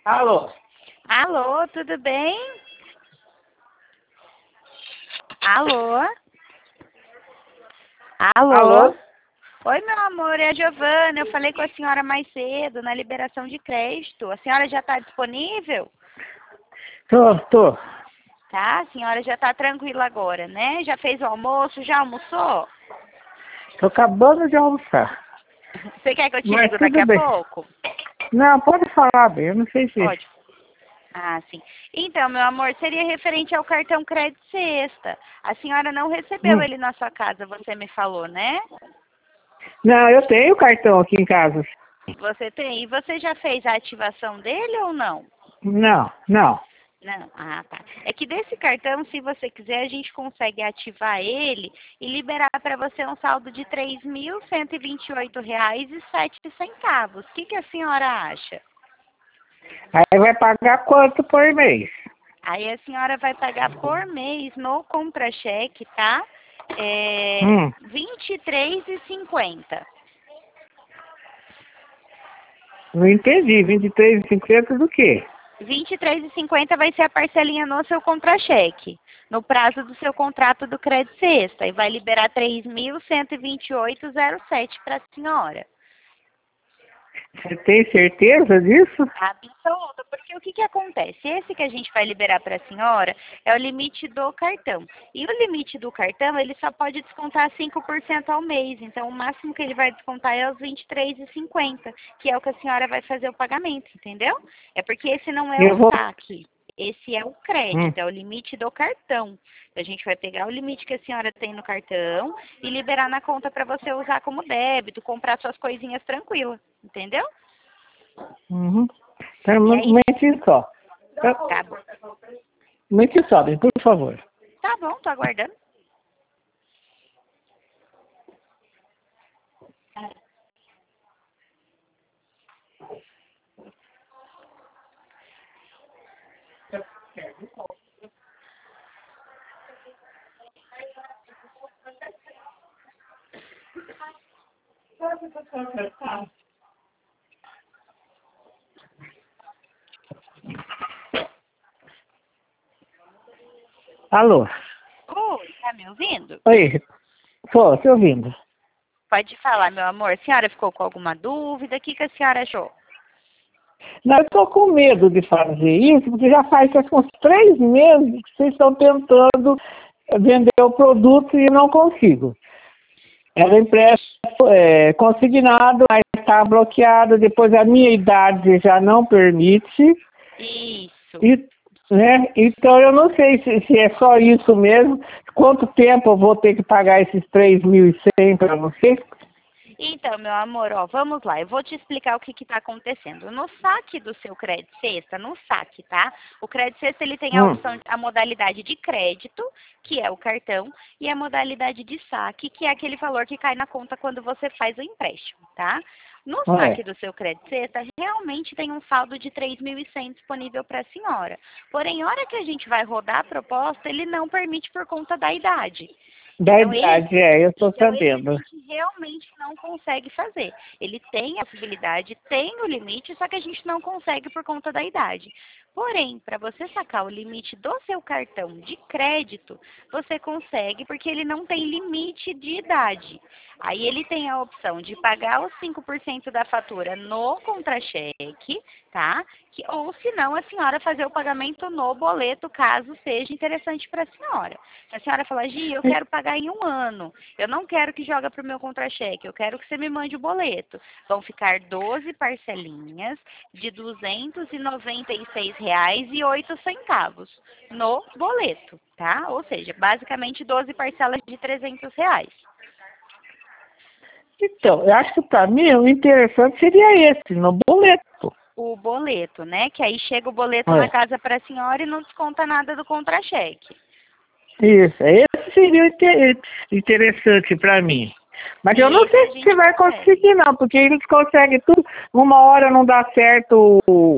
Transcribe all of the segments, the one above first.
Alô? Alô, tudo bem? Alô? Alô? Alô? Oi, meu amor, é a Giovana. Eu falei com a senhora mais cedo na liberação de crédito. A senhora já está disponível? Tô. Tá, a senhora já está tranquila agora, né? Já fez o almoço? Já almoçou? Tô acabando de almoçar. Você quer que eu te Mas ligo daqui tudo a bem. pouco? Não, pode falar bem, eu não sei se... Pode. Ah, sim. Então, meu amor, seria referente ao cartão Crédito Sexta. A senhora não recebeu Hum. ele na sua casa, você me falou, né? Não, eu tenho cartão aqui em casa. Você tem. E você já fez a ativação dele ou não? Não. Não. Ah, tá. É que desse cartão, se você quiser, a gente consegue ativar ele e liberar para você um saldo de R$ 3.128,07. O que a senhora acha? Aí vai pagar quanto por mês? Aí a senhora vai pagar por mês no contra-cheque, tá? Hum. R$ 23,50. Não entendi. 23,50 do quê? R$ 23,50 vai ser a parcelinha no seu contra-cheque, no prazo do seu contrato do Crédito Sexta, e vai liberar R$ 3.128,07 para a senhora. Você tem certeza disso? Absoluta, porque o que acontece? Esse que a gente vai liberar para a senhora é o limite do cartão. E o limite do cartão, ele só pode descontar 5% ao mês. Então, o máximo que ele vai descontar é os R$ 23,50, que é o que a senhora vai fazer o pagamento, entendeu? É porque esse não é Eu o vou... saque. Esse é o crédito, é o limite do cartão. A gente vai pegar o limite que a senhora tem no cartão e liberar na conta para você usar como débito, comprar suas coisinhas tranquila, entendeu? Uhum. Então, E um aí, momentinho só. tá bom. Um momentinho só, bem, por favor. Tá bom, tô aguardando. Alô? Oi, tá me ouvindo? Oi, tô ouvindo. Pode falar, meu amor. A senhora ficou com alguma dúvida? O que a senhora achou? Não, eu estou com medo de fazer isso, porque já faz uns 3 meses que vocês estão tentando vender o produto e não consigo. Era empréstimo consignado, mas está bloqueado, depois a minha idade já não permite. Isso. E, né, então eu não sei se é só isso mesmo, quanto tempo eu vou ter que pagar esses 3.100 para você. Então, meu amor, ó, vamos lá. Eu vou te explicar o que está acontecendo. No saque do seu crédito sexta, no saque, tá? O crédito sexta, ele tem a opção, a modalidade de crédito, que é o cartão, e a modalidade de saque, que é aquele valor que cai na conta quando você faz o empréstimo, tá? No saque É. do seu crédito sexta, realmente tem um saldo de 3.100 disponível para a senhora. Porém, a hora que a gente vai rodar a proposta, ele não permite por conta da idade. Da Então, idade, esse, eu estou então, esse a sabendo. gente realmente não consegue fazer. Ele tem a possibilidade, tem o limite, só que a gente não consegue por conta da idade. Porém, para você sacar o limite do seu cartão de crédito, você consegue, porque ele não tem limite de idade. Aí ele tem a opção de pagar os 5% da fatura no contra-cheque, tá? Ou se não, a senhora fazer o pagamento no boleto, caso seja interessante para a senhora. A senhora fala, Gi, eu quero pagar em 1 ano. Eu não quero que joga para o meu contra-cheque. Eu quero que você me mande o boleto. Vão ficar 12 parcelinhas de R$ 296,08 no boleto, tá? Ou seja, basicamente 12 parcelas de R$ 300. Então, eu acho que para mim o interessante seria esse, no boleto. O boleto, né? Que aí chega o boleto na É. casa para a senhora e não desconta nada do contra-cheque. Isso, esse seria interessante para mim. Mas eu não Esse sei a se você gente vai consegue. conseguir não, porque eles conseguem tudo. Uma hora não dá certo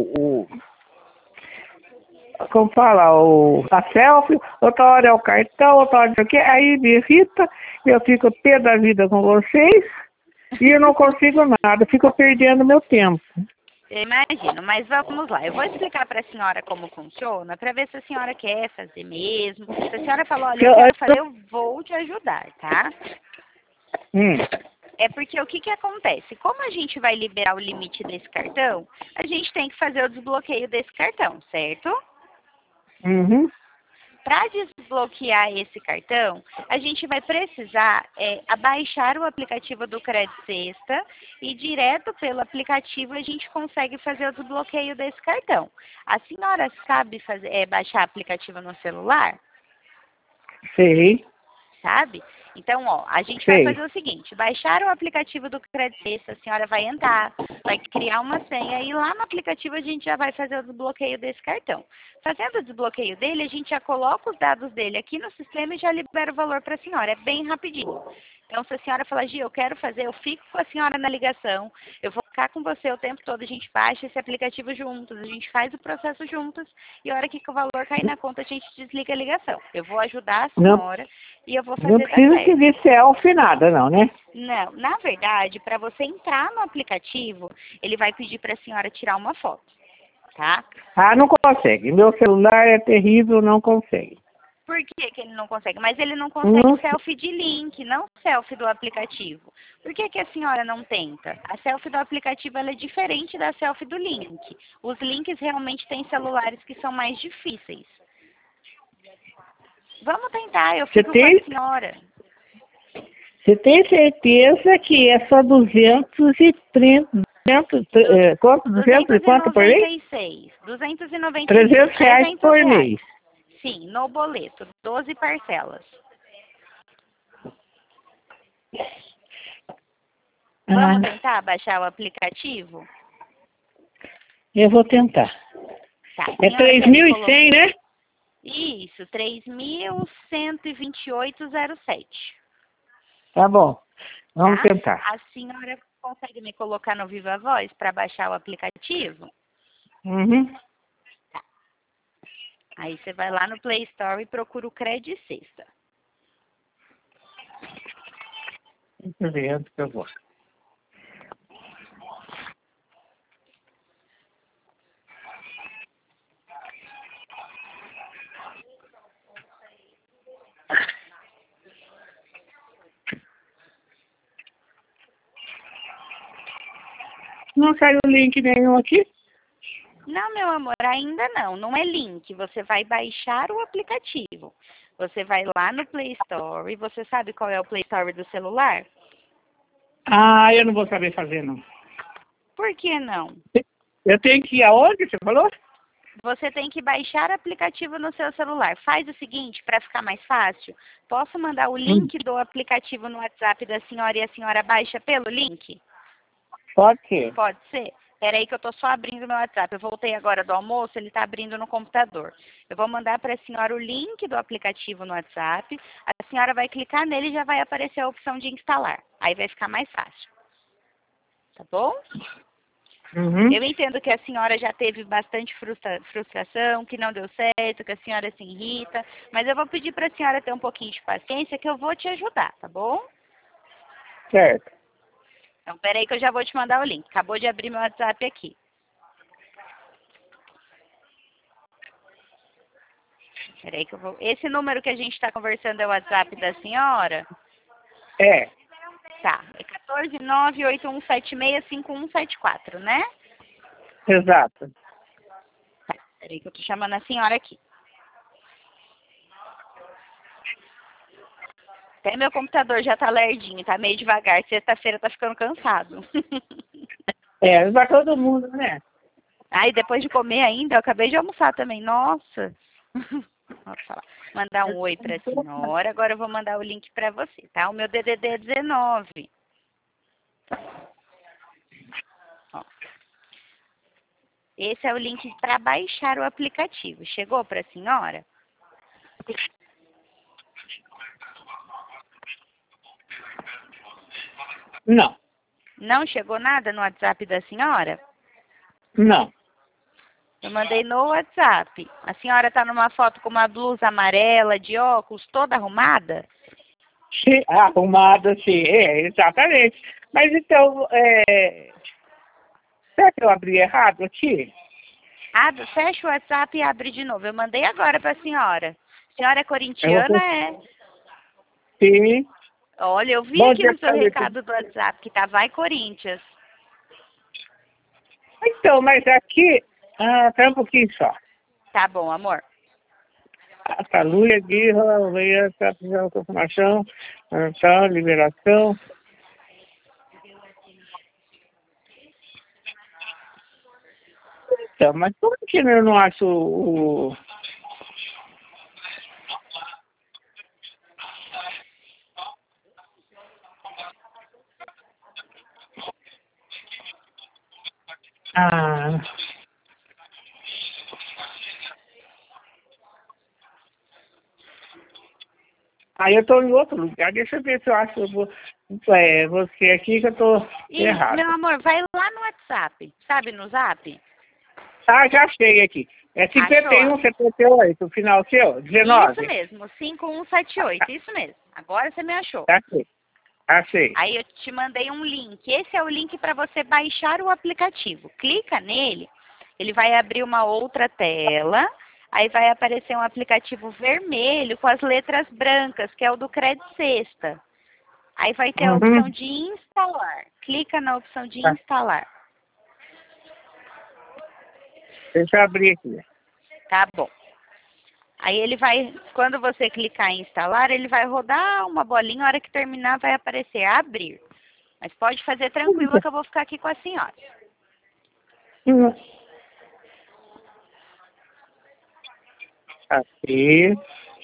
como fala, a selfie, outra hora é o cartão, outra hora não sei o quê, aí me irrita, eu fico pé da vida com vocês e eu não consigo nada, eu fico perdendo meu tempo. Eu imagino, mas vamos lá. Eu vou explicar para a senhora como funciona, para ver se a senhora quer fazer mesmo. Se a senhora falou, olha, eu quero fazer, eu vou te ajudar, tá? Hum. É porque o que que acontece? Como a gente vai liberar o limite desse cartão, a gente tem que fazer o desbloqueio desse cartão, certo? Uhum. Para desbloquear esse cartão, a gente vai precisar abaixar o aplicativo do Crédito Sexta e direto pelo aplicativo a gente consegue fazer o desbloqueio desse cartão. A senhora sabe baixar aplicativo no celular? Sei. Sabe? Então, ó, a gente Sei. vai fazer o seguinte, baixar o aplicativo do Crédito Sexta, a senhora vai entrar, vai criar uma senha e lá no aplicativo a gente já vai fazer o desbloqueio desse cartão. Fazendo o desbloqueio dele, a gente já coloca os dados dele aqui no sistema e já libera o valor para a senhora. É bem rapidinho. Então, se a senhora falar, Gi, eu quero fazer, eu fico com a senhora na ligação, eu vou ficar com você o tempo todo, a gente baixa esse aplicativo juntos, a gente faz o processo juntos e a hora que o valor cair na conta, a gente desliga a ligação. Eu vou ajudar a senhora e eu vou fazer Não dar precisa certo. pedir selfie, nada não, né? Não, na verdade, para você entrar no aplicativo, ele vai pedir para a senhora tirar uma foto, tá? Ah, não consegue. Meu celular é terrível, não consegue. Por que que ele não consegue? Mas ele não consegue Não, selfie de link, não selfie do aplicativo. Por que que a senhora não tenta? A selfie do aplicativo ela é diferente da selfie do link. Os links realmente têm celulares que são mais difíceis. Vamos tentar, eu fico com a senhora. Você tem certeza que é só 230, quanto? 200 e quanto por mês? 296. 300 reais por mês. Sim, no boleto, 12 parcelas. Vamos tentar baixar o aplicativo? Eu vou tentar. Tá, É 3.100, né? Isso, 3.128,07. Tá bom. Vamos Tá? tentar. A senhora consegue me colocar no Viva Voz para baixar o aplicativo? Uhum. Aí você vai lá no Play Store e procura o Crédito Sexta. Deixa eu ver onde que eu vou. Não saiu link nenhum aqui? Não, meu amor, ainda não. Não é link. Você vai baixar o aplicativo. Você vai lá no Play Store e você sabe qual é o Play Store do celular? Ah, eu não vou saber fazer, não. Por que não? Eu tenho que ir aonde, você falou? Você tem que baixar o aplicativo no seu celular. Faz o seguinte, para ficar mais fácil, posso mandar o link do aplicativo no WhatsApp da senhora e a senhora baixa pelo link? Pode ser. Pode ser? Espera aí que eu estou só abrindo meu WhatsApp. Eu voltei agora do almoço, ele está abrindo no computador. Eu vou mandar para a senhora o link do aplicativo no WhatsApp. A senhora vai clicar nele e já vai aparecer a opção de instalar. Aí vai ficar mais fácil. Tá bom? Uhum. Eu entendo que a senhora já teve bastante frustração, que não deu certo, que a senhora se irrita. Mas eu vou pedir para a senhora ter um pouquinho de paciência que eu vou te ajudar, tá bom? Certo. Então, peraí que eu já vou te mandar o link. Acabou de abrir meu WhatsApp aqui. Peraí que eu vou... Esse número que a gente está conversando é o WhatsApp da senhora? É. Tá. É 14981765174, né? Exato. Tá. Peraí que eu tô chamando a senhora aqui. Até meu computador já tá lerdinho, tá meio devagar. Sexta-feira tá ficando cansado. É, pra todo mundo, né? Aí depois de comer ainda, eu acabei de almoçar também. Nossa. Vou falar. Mandar um oi pra senhora. Agora eu vou mandar o link pra você, tá? O meu DDD é 19. Ó. Esse é o link para baixar o aplicativo. Chegou pra senhora? Não. Não chegou nada no WhatsApp da senhora? Não. Eu mandei no WhatsApp. A senhora tá numa foto com uma blusa amarela, de óculos, toda arrumada? Arrumada, sim. É, exatamente. Mas então, Será que eu abri errado aqui? Fecha o WhatsApp e abre de novo. Eu mandei agora para a senhora. A senhora é Eu corintiana, vou... é? Sim. Olha, eu vi Bom aqui dia no seu pra você. recado do WhatsApp que tá Vai Corinthians. Então, mas aqui... tá um pouquinho só. Tá bom, amor. A Lúcia Guirra, veio essa confirmação, tá, liberação. Então, mas por que eu não acho o... Ah... Aí eu tô em outro lugar. Deixa eu ver se eu acho você aqui que eu tô Isso, meu errado. amor, vai lá no WhatsApp. Sabe no Zap? Ah, já achei aqui. É Achou? 51, 78, o final seu, Isso 19. mesmo, 5178. Isso mesmo. Agora você me achou. Achei. Achei. Aí eu te mandei um link. Esse é o link para você baixar o aplicativo. Clica nele, ele vai abrir uma outra tela. Aí vai aparecer um aplicativo vermelho com as letras brancas, que é o do Crédito Sexta. Aí vai ter a opção Uhum. de instalar. Clica na opção de Tá. instalar. Deixa eu abrir aqui. Tá bom. Aí ele vai, quando você clicar em instalar, ele vai rodar uma bolinha, a hora que terminar vai aparecer abrir. Mas pode fazer tranquila que eu vou ficar aqui com a senhora. Uhum. Aqui.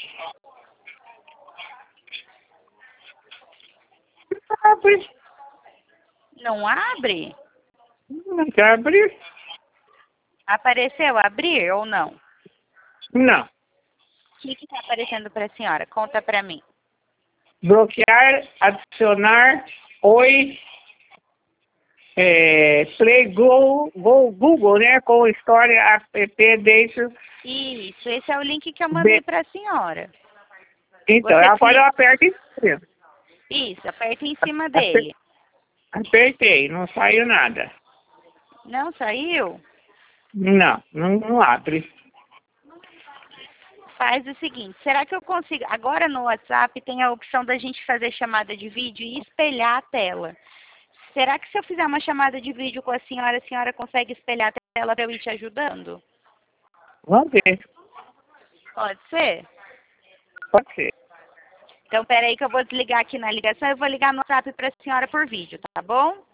Abre. Não abre? Não quer abrir? Apareceu abrir ou não? Não. O que está aparecendo para a senhora? Conta para mim. Bloquear, adicionar, oi, Play Google, né? Com história app deixa. Isso, esse é o link que eu mandei para a senhora. Então, Você agora eu clica. aperto em cima. Isso, aperta em cima dele. Apertei, não saiu nada. Não saiu? Não abre. Faz o seguinte, será que eu consigo... Agora no WhatsApp tem a opção da gente fazer chamada de vídeo e espelhar a tela. Será que se eu fizer uma chamada de vídeo com a senhora consegue espelhar a tela para eu ir te ajudando? Vamos ver. Pode ser? Pode ser. Então, peraí que eu vou desligar aqui na ligação e vou ligar no WhatsApp para a senhora por vídeo, tá bom?